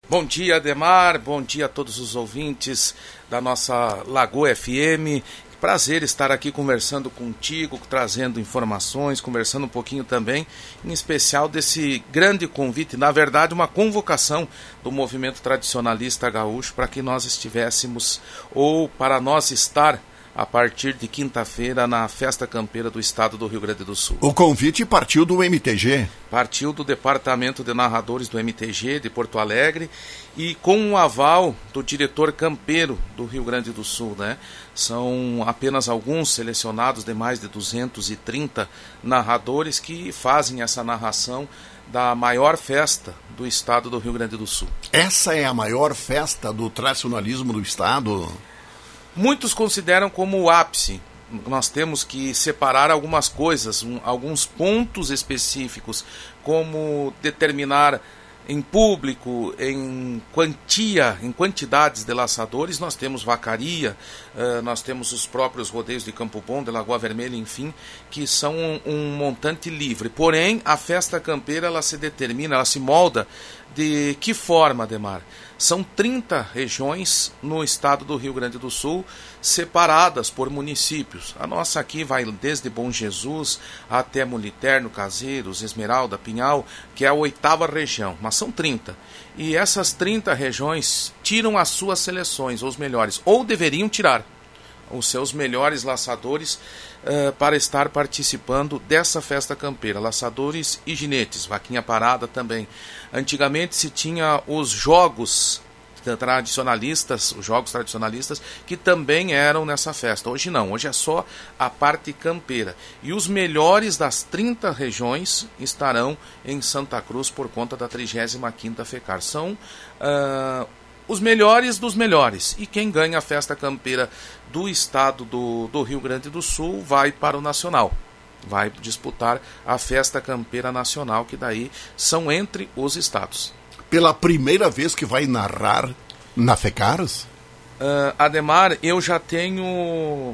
Bom dia, Ademar, bom dia a todos os ouvintes da nossa Lagoa FM. Prazer estar aqui conversando contigo, trazendo informações, conversando um pouquinho também, em especial desse grande convite, na verdade uma convocação do movimento tradicionalista gaúcho para que nós estivéssemos, ou para nós estar, a partir de quinta-feira na Festa Campeira do Estado do Rio Grande do Sul. O convite partiu do MTG? Partiu do Departamento de Narradores do MTG de Porto Alegre e com o aval do diretor campeiro do Rio Grande do Sul, né? São apenas alguns selecionados de mais de 230 narradores que fazem essa narração da maior festa do Estado do Rio Grande do Sul. Essa é a maior festa do tradicionalismo do Estado? Muitos consideram como o ápice. Nós temos que separar algumas coisas, alguns pontos específicos, como determinar em público, em quantia, em quantidades de laçadores. Nós temos vacaria, nós temos os próprios rodeios de Campo Bom, de Lagoa Vermelha, enfim, que são um montante livre. Porém, a festa campeira, ela se determina, ela se molda de que forma, Ademar? São 30 regiões no estado do Rio Grande do Sul, separadas por municípios. A nossa aqui vai desde Bom Jesus até Moliterno, Caseiros, Esmeralda, Pinhal, que é a 8ª região, mas são 30. E essas 30 regiões tiram as suas seleções, os melhores, ou deveriam tirar os seus melhores laçadores para estar participando dessa festa campeira, laçadores e ginetes, vaquinha parada também. Antigamente se tinha os jogos tradicionalistas, que também eram nessa festa. Hoje não, hoje é só a parte campeira. E os melhores das 30 regiões estarão em Santa Cruz por conta da 35ª FECAR. São os melhores dos melhores. E quem ganha a festa campeira do estado do Rio Grande do Sul vai para o Nacional. Vai disputar a festa campeira nacional, que daí são entre os estados. Pela primeira vez que vai narrar na FECARS? Ademar, eu já tenho...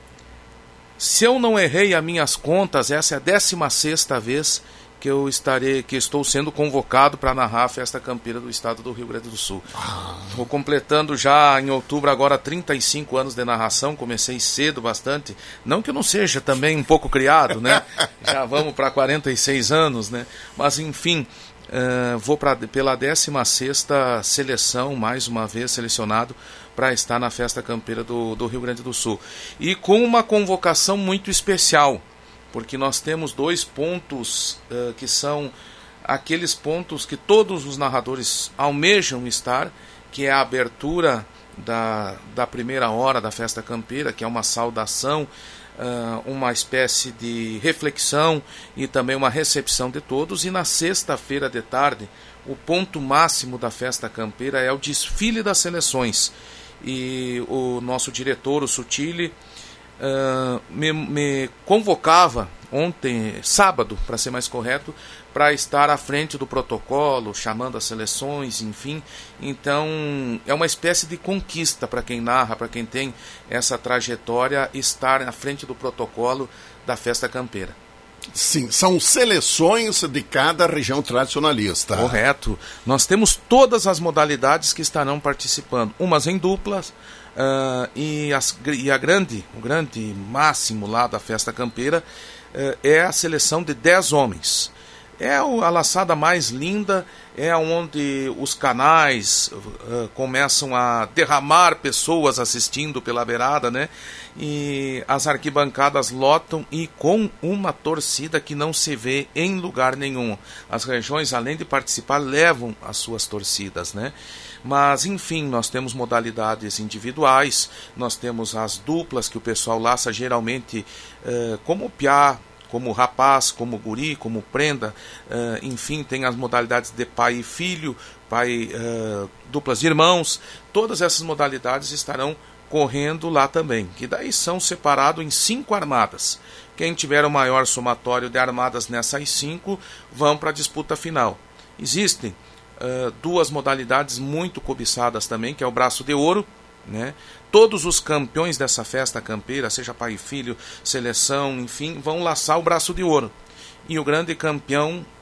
Se eu não errei as minhas contas, essa é a 16ª vez que estou sendo convocado para narrar a festa campeira do estado do Rio Grande do Sul. Estou completando já em outubro agora 35 anos de narração, comecei cedo bastante, não que eu não seja também um pouco criado, né? Já vamos para 46 anos, né? Mas enfim, vou pela 16ª seleção, mais uma vez selecionado para estar na festa campeira do Rio Grande do Sul. E com uma convocação muito especial, porque nós temos 2 pontos que são aqueles pontos que todos os narradores almejam estar, que é a abertura da primeira hora da festa campeira, que é uma saudação, uma espécie de reflexão e também uma recepção de todos. E na sexta-feira de tarde, o ponto máximo da festa campeira é o desfile das seleções. E o nosso diretor, o Sutili, me convocava ontem, sábado, para ser mais correto, para estar à frente do protocolo, chamando as seleções, enfim. Então, é uma espécie de conquista para quem narra, para quem tem essa trajetória, estar à frente do protocolo da festa campeira. Sim, são seleções de cada região tradicionalista. Correto. Nós temos todas as modalidades que estarão participando, umas em duplas, e o grande máximo lá da festa campeira é a seleção de 10 homens. É a laçada mais linda, é onde os canais começam a derramar pessoas assistindo pela beirada, né? E as arquibancadas lotam, e com uma torcida que não se vê em lugar nenhum. As regiões, além de participar, levam as suas torcidas, né? Mas, enfim, nós temos modalidades individuais, nós temos as duplas que o pessoal laça geralmente como piá, como rapaz, como guri, como prenda, enfim, tem as modalidades de pai e filho, duplas de irmãos. Todas essas modalidades estarão correndo lá também, que daí são separados em 5 armadas. Quem tiver o maior somatório de armadas nessas 5 vão para a disputa final. Existem 2 modalidades muito cobiçadas também, que é o braço de ouro, né? Todos os campeões dessa festa campeira, seja pai e filho, seleção, enfim, vão laçar o braço de ouro. E o grande campeão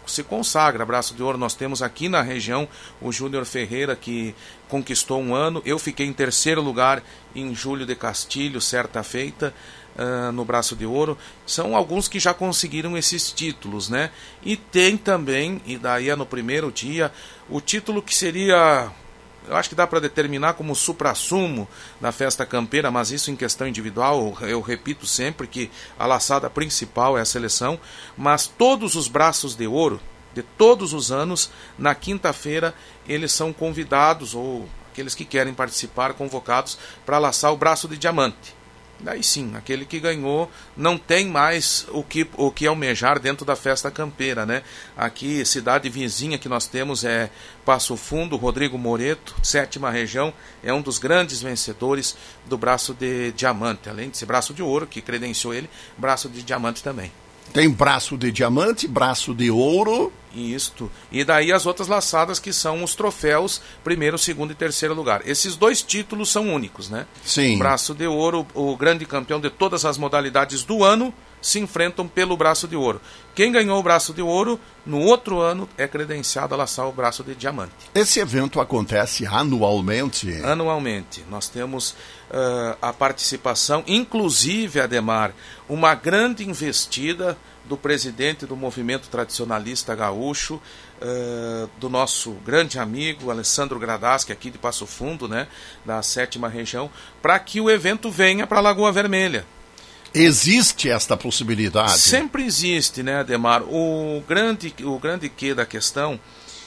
se consagra. Braço de Ouro nós temos aqui na região o Júnior Ferreira, que conquistou um ano. Eu fiquei em terceiro lugar em Júlio de Castilho, certa feita, no Braço de Ouro. São alguns que já conseguiram esses títulos, né? E tem também, e daí é no primeiro dia, o título que seria... Eu acho que dá para determinar como suprassumo da festa campeira, mas isso em questão individual, eu repito sempre que a laçada principal é a seleção, mas todos os braços de ouro, de todos os anos, na quinta-feira, eles são convidados, ou aqueles que querem participar, convocados para laçar o braço de diamante. Daí sim, aquele que ganhou não tem mais o que almejar dentro da festa campeira, né? Aqui, cidade vizinha que nós temos é Passo Fundo. Rodrigo Moreto, 7ª região, é um dos grandes vencedores do braço de diamante. Além de ser braço de ouro, que credenciou ele, braço de diamante também. Tem braço de diamante, braço de ouro. Isto. E daí as outras laçadas, que são os troféus, primeiro, segundo e terceiro lugar. Esses 2 títulos são únicos, né? Sim. Braço de Ouro, o grande campeão de todas as modalidades do ano, se enfrentam pelo Braço de Ouro. Quem ganhou o Braço de Ouro, no outro ano, é credenciado a laçar o Braço de Diamante. Esse evento acontece anualmente? Anualmente. Nós temos a participação, inclusive, Ademar, uma grande investida do presidente do movimento tradicionalista gaúcho, do nosso grande amigo Alessandro Gradaschi, aqui de Passo Fundo, né, da 7ª região, para que o evento venha para a Lagoa Vermelha. Existe esta possibilidade? Sempre existe, né, Ademar? O grande quê da questão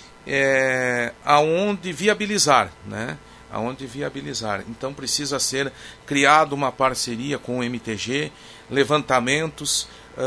é aonde viabilizar, né? Aonde viabilizar. Então precisa ser criada uma parceria com o MTG, levantamentos,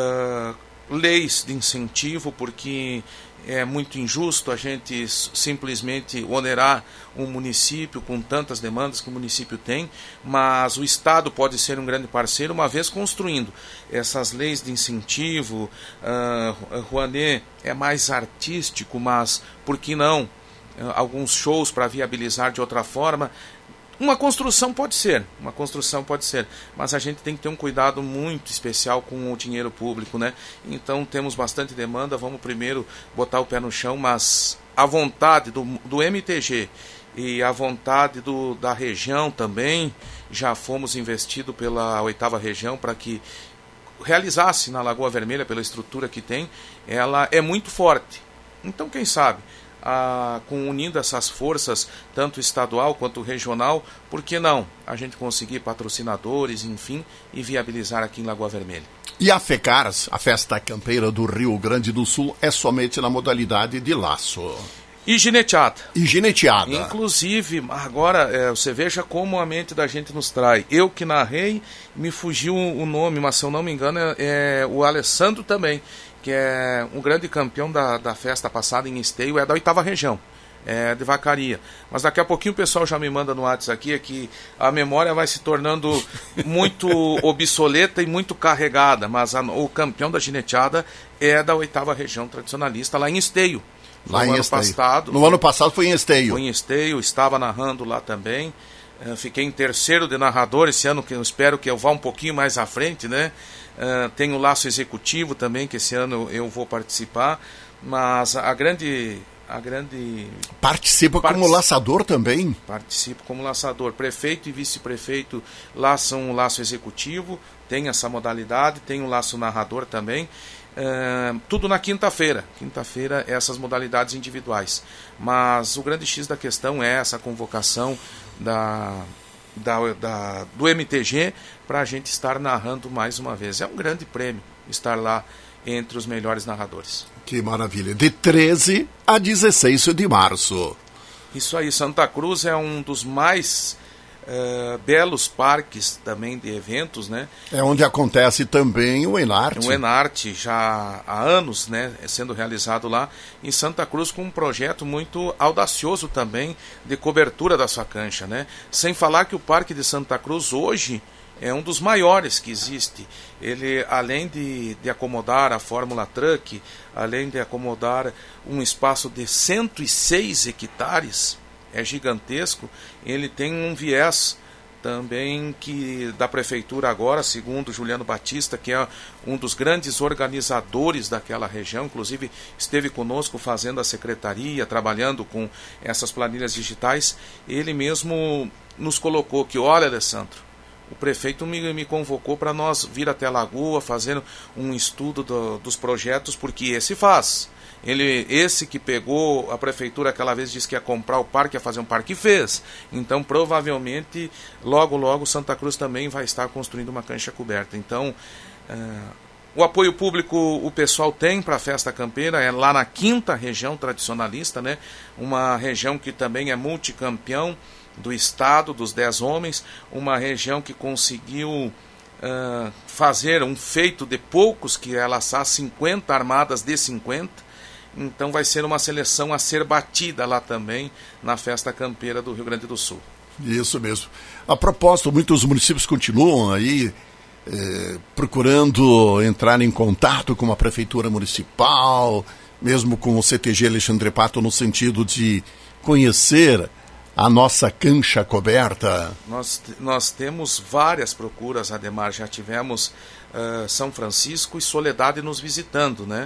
leis de incentivo, porque é muito injusto a gente simplesmente onerar um município com tantas demandas que o município tem, mas o Estado pode ser um grande parceiro, uma vez construindo essas leis de incentivo. Rouanet é mais artístico, mas por que não alguns shows para viabilizar de outra forma? Uma construção pode ser, mas a gente tem que ter um cuidado muito especial com o dinheiro público, né? Então temos bastante demanda, vamos primeiro botar o pé no chão, mas a vontade do MTG e a vontade da região também, já fomos investidos pela 8ª região para que realizasse na Lagoa Vermelha, pela estrutura que tem, ela é muito forte. Então quem sabe, unindo essas forças, tanto estadual quanto regional, por que não a gente conseguir patrocinadores, enfim, e viabilizar aqui em Lagoa Vermelha? E a FECARS, a Festa Campeira do Rio Grande do Sul, é somente na modalidade de laço. E gineteada. Inclusive, agora, você veja como a mente da gente nos trai. Eu que narrei, me fugiu o nome, mas se eu não me engano é o Alessandro também, que é um grande campeão da festa passada em Esteio, é da 8ª região, de Vacaria. Mas daqui a pouquinho o pessoal já me manda no WhatsApp aqui, é que a memória vai se tornando muito obsoleta e muito carregada, mas o campeão da gineteada é da 8ª região tradicionalista, lá em Esteio. No ano passado foi em Esteio. Foi em Esteio, estava narrando lá também. Fiquei em terceiro de narrador esse ano, que eu espero que eu vá um pouquinho mais à frente, né? Tem o laço executivo também, que esse ano eu vou participar, mas a grande... Participa como laçador também? Participo como laçador. Prefeito e vice-prefeito laçam o laço executivo, tem essa modalidade, tem o laço narrador também. Tudo na quinta-feira. Quinta-feira, essas modalidades individuais. Mas o grande X da questão é essa convocação do MTG para a gente estar narrando mais uma vez. É um grande prêmio estar lá entre os melhores narradores. Que maravilha. De 13 a 16 de março. Isso aí. Santa Cruz é um dos mais belos parques também de eventos, né? É onde acontece também o Enarte. O Enarte, já há anos, né, sendo realizado lá em Santa Cruz, com um projeto muito audacioso também de cobertura da sua cancha, né? Sem falar que o Parque de Santa Cruz hoje é um dos maiores que existe. Ele, além de acomodar a Fórmula Truck, além de acomodar um espaço de 106 hectares, é gigantesco, ele tem um viés também que da prefeitura agora, segundo Juliano Batista, que é um dos grandes organizadores daquela região, inclusive esteve conosco fazendo a secretaria, trabalhando com essas planilhas digitais, ele mesmo nos colocou que, olha, Alessandro, o prefeito me convocou para nós vir até a Lagoa, fazer um estudo dos projetos, porque esse faz. Esse que pegou a prefeitura aquela vez, disse que ia comprar o parque, ia fazer um parque, e fez. Então, provavelmente, logo, logo, Santa Cruz também vai estar construindo uma cancha coberta. Então, o apoio público o pessoal tem para a Festa Campeira, é lá na 5ª região tradicionalista, né? Uma região que também é multicampeão do estado, dos 10 homens, uma região que conseguiu fazer um feito de poucos, que é laçar 50 armadas de 50. Então vai ser uma seleção a ser batida lá também na Festa Campeira do Rio Grande do Sul. Isso mesmo. A propósito, muitos municípios continuam aí procurando entrar em contato com a Prefeitura Municipal, mesmo com o CTG Alexandre Pato, no sentido de conhecer a nossa cancha coberta. Nós temos várias procuras, Ademar. Já tivemos São Francisco e Soledade nos visitando, né?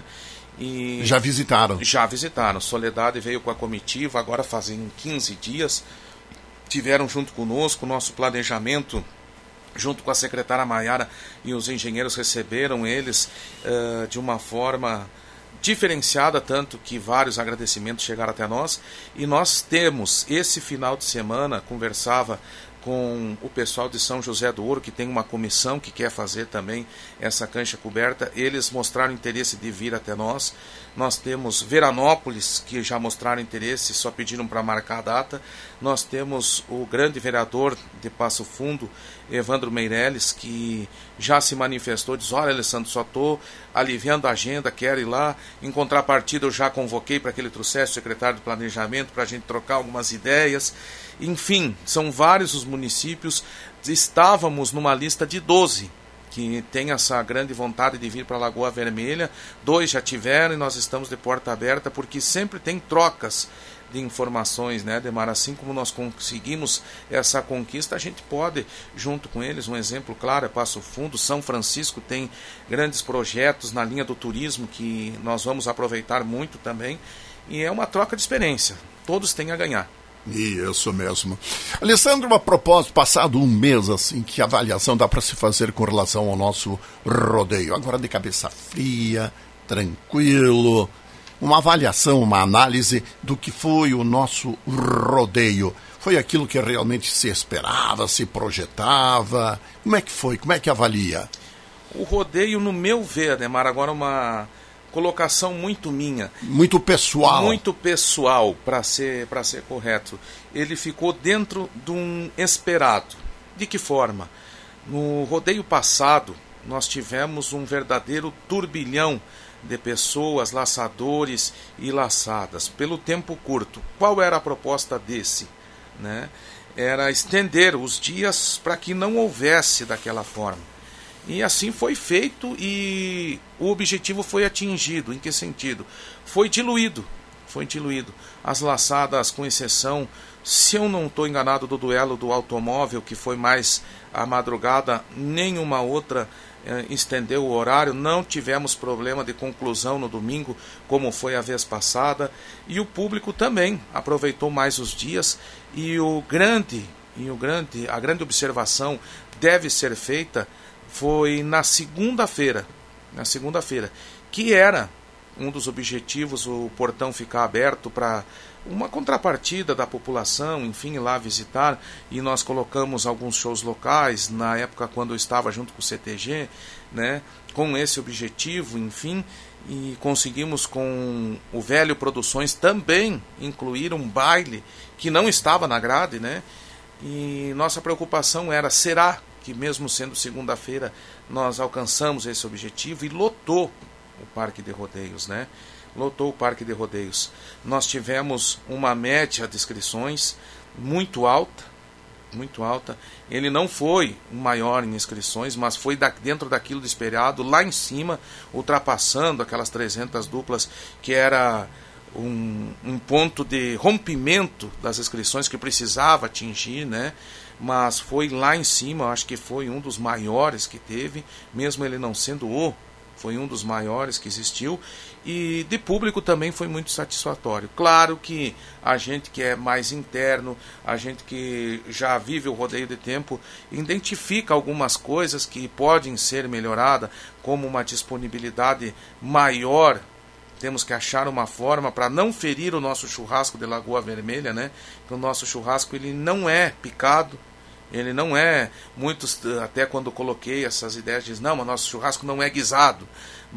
E já visitaram? Já visitaram. Soledade veio com a comitiva, agora fazem 15 dias. Tiveram junto conosco o nosso planejamento, junto com a secretária Maiara, e os engenheiros receberam eles de uma forma diferenciada, tanto que vários agradecimentos chegaram até nós. E nós temos, esse final de semana, conversava com o pessoal de São José do Ouro, que tem uma comissão que quer fazer também essa cancha coberta. Eles mostraram interesse de vir até nós. Nós temos Veranópolis, que já mostraram interesse, só pediram para marcar a data. Nós temos o grande vereador de Passo Fundo, Evandro Meirelles, que já se manifestou, diz: olha, Alessandro, só estou aliviando a agenda, quero ir lá. Em contrapartida, eu já convoquei para que ele trouxesse o secretário de Planejamento para a gente trocar algumas ideias. Enfim, são vários os municípios. Estávamos numa lista de 12 que tem essa grande vontade de vir para a Lagoa Vermelha. 2 já tiveram e nós estamos de porta aberta, porque sempre tem trocas de informações, né, Ademar? Assim como nós conseguimos essa conquista, a gente pode, junto com eles, um exemplo claro é Passo Fundo. São Francisco tem grandes projetos na linha do turismo que nós vamos aproveitar muito também, e é uma troca de experiência, todos têm a ganhar. Isso mesmo. Alessandro, a propósito, passado um mês, assim, que avaliação dá para se fazer com relação ao nosso rodeio? Agora de cabeça fria, tranquilo, uma avaliação, uma análise do que foi o nosso rodeio. Foi aquilo que realmente se esperava, se projetava? Como é que foi? Como é que avalia? O rodeio, no meu ver, Ademar, agora uma colocação muito minha. Muito pessoal. Muito pessoal, para ser correto. Ele ficou dentro de um esperado. De que forma? No rodeio passado, nós tivemos um verdadeiro turbilhão de pessoas, laçadores e laçadas, pelo tempo curto. Qual era a proposta desse? Né? Era estender os dias para que não houvesse daquela forma. E assim foi feito, e o objetivo foi atingido. Em que sentido? Foi diluído. As laçadas, com exceção, se eu não estou enganado, do duelo do automóvel, que foi mais à madrugada, nenhuma outra estendeu o horário. Não tivemos problema de conclusão no domingo, como foi a vez passada. E o público também aproveitou mais os dias. E a grande observação deve ser feita foi na segunda-feira, que era um dos objetivos, o portão ficar aberto para uma contrapartida da população, enfim, ir lá visitar. E nós colocamos alguns shows locais, na época quando eu estava junto com o CTG, né, com esse objetivo, enfim, e conseguimos com o Velho Produções também incluir um baile que não estava na grade, né, e nossa preocupação era, será que mesmo sendo segunda-feira nós alcançamos esse objetivo? E lotou o Parque de Rodeios, né? Lotou o Parque de Rodeios. Nós tivemos uma média de inscrições muito alta. Ele não foi o maior em inscrições, mas foi dentro daquilo de esperado, lá em cima, ultrapassando aquelas 300 duplas, que era um ponto de rompimento das inscrições que precisava atingir, né? Mas foi lá em cima, acho que foi um dos maiores que teve, mesmo ele não sendo foi um dos maiores que existiu, e de público também foi muito satisfatório. Claro que a gente que é mais interno, a gente que já vive o rodeio de tempo, identifica algumas coisas que podem ser melhoradas, como uma disponibilidade maior. Temos que achar uma forma para não ferir o nosso churrasco de Lagoa Vermelha, né? Porque o nosso churrasco ele não é picado, ele não é, muitos até quando coloquei essas ideias dizem, não, mas nosso churrasco não é guisado,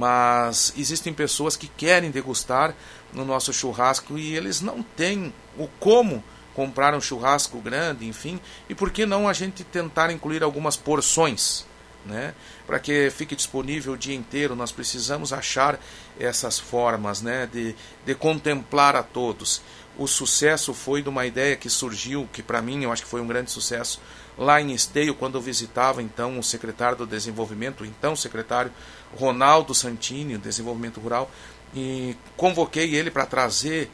mas existem pessoas que querem degustar no nosso churrasco e eles não têm o como comprar um churrasco grande, enfim, e por que não a gente tentar incluir algumas porções, né? Para que fique disponível o dia inteiro. Nós precisamos achar essas formas, né, de contemplar a todos. O sucesso foi de uma ideia que surgiu, que para mim eu acho que foi um grande sucesso, lá em Esteio, quando eu visitava então o secretário do Desenvolvimento, então secretário Ronaldo Santini, o Desenvolvimento Rural, e convoquei ele para trazer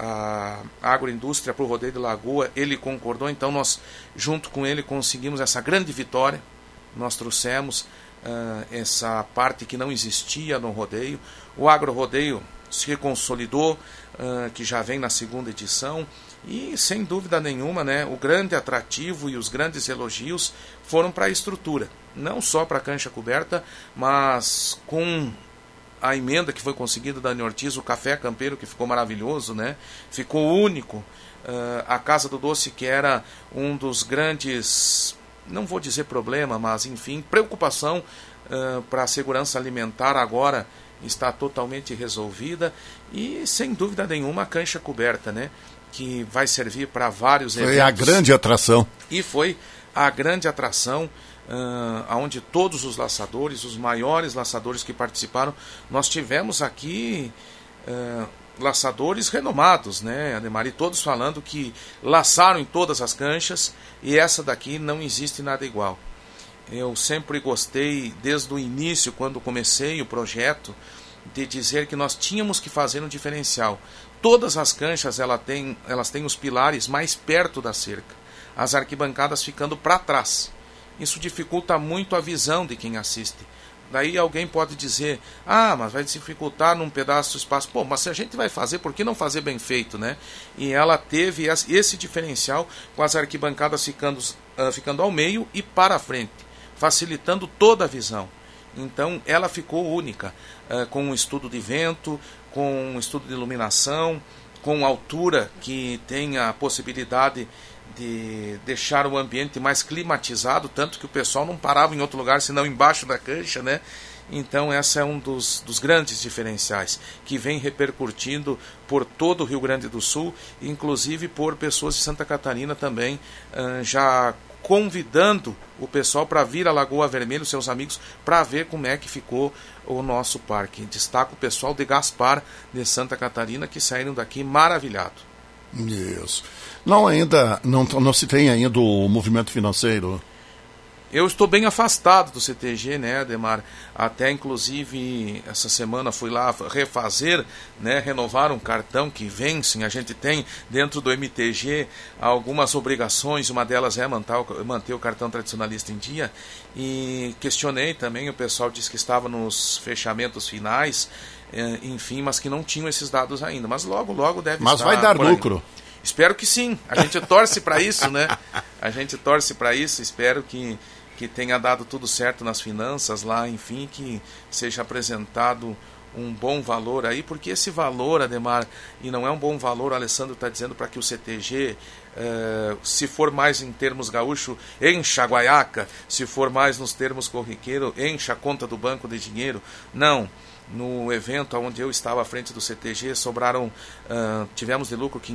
a agroindústria para o Rodeio de Lagoa. Ele concordou, então nós junto com ele conseguimos essa grande vitória. Nós trouxemos essa parte que não existia no rodeio. O agro-rodeio se consolidou, que já vem na segunda edição, e sem dúvida nenhuma, né, o grande atrativo e os grandes elogios foram para a estrutura, não só para a cancha coberta, mas com a emenda que foi conseguida da Dani Ortiz, o café campeiro, que ficou maravilhoso, né, ficou único, a Casa do Doce, que era um dos grandes, não vou dizer problema, mas enfim, preocupação para a segurança alimentar, agora está totalmente resolvida, e sem dúvida nenhuma a cancha coberta, né, que vai servir para vários eventos. Foi a grande atração. E foi a grande atração, onde todos os laçadores, os maiores laçadores que participaram, nós tivemos aqui laçadores renomados, né, Ademar, e todos falando que laçaram em todas as canchas, e essa daqui não existe nada igual. Eu sempre gostei, desde o início, quando comecei o projeto, de dizer que nós tínhamos que fazer um diferencial. Todas as canchas elas têm os pilares mais perto da cerca, as arquibancadas ficando para trás. Isso dificulta muito a visão de quem assiste. Daí alguém pode dizer, mas vai dificultar num pedaço do espaço. Pô, mas se a gente vai fazer, por que não fazer bem feito, né? E ela teve esse diferencial, com as arquibancadas ficando ao meio e para a frente, facilitando toda a visão. Então ela ficou única, com um estudo de vento, com um estudo de iluminação, com altura que tem a possibilidade de deixar o ambiente mais climatizado, tanto que o pessoal não parava em outro lugar senão embaixo da cancha, né? Então esse é um dos grandes diferenciais, que vem repercutindo por todo o Rio Grande do Sul, inclusive por pessoas de Santa Catarina também, já convidando o pessoal para vir a Lagoa Vermelha, os seus amigos, para ver como é que ficou o nosso parque. Destaco o pessoal de Gaspar, de Santa Catarina, que saíram daqui maravilhado. Isso. Não se tem ainda o movimento financeiro? Eu estou bem afastado do CTG, né, Ademar? Até, inclusive, essa semana fui lá refazer, né, renovar um cartão que vence. A gente tem dentro do MTG algumas obrigações, uma delas é manter o cartão tradicionalista em dia. E questionei também, o pessoal disse que estava nos fechamentos finais, enfim, mas que não tinham esses dados ainda. Mas logo, logo deve estar. Mas vai dar lucro. Espero que sim. A gente torce para isso, né? A gente torce para isso. Espero que tenha dado tudo certo nas finanças lá, enfim, que seja apresentado um bom valor aí, porque esse valor, Ademar, e não é um bom valor, o Alessandro está dizendo para que o CTG, se for mais em termos gaúcho, encha a guaiaca, se for mais nos termos corriqueiro, encha a conta do banco de dinheiro. Não. No evento onde eu estava à frente do CTG, sobraram, tivemos de lucro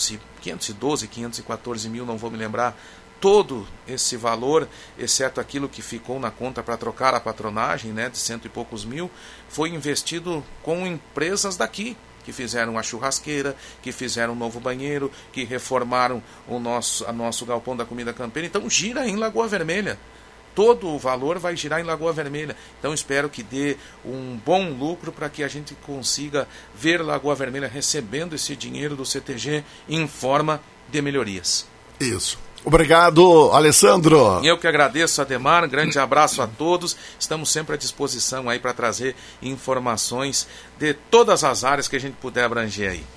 514 mil, não vou me lembrar, todo esse valor, exceto aquilo que ficou na conta para trocar a patronagem, né, de 100 e poucos mil, foi investido com empresas daqui, que fizeram a churrasqueira, que fizeram um novo banheiro, que reformaram o nosso galpão da comida campeira. Então gira em Lagoa Vermelha. todo o valor vai girar em Lagoa Vermelha. Então espero que dê um bom lucro para que a gente consiga ver Lagoa Vermelha recebendo esse dinheiro do CTG em forma de melhorias. Isso. Obrigado, Alessandro. Eu que agradeço, Ademar, um grande abraço a todos. Estamos sempre à disposição aí para trazer informações de todas as áreas que a gente puder abranger aí.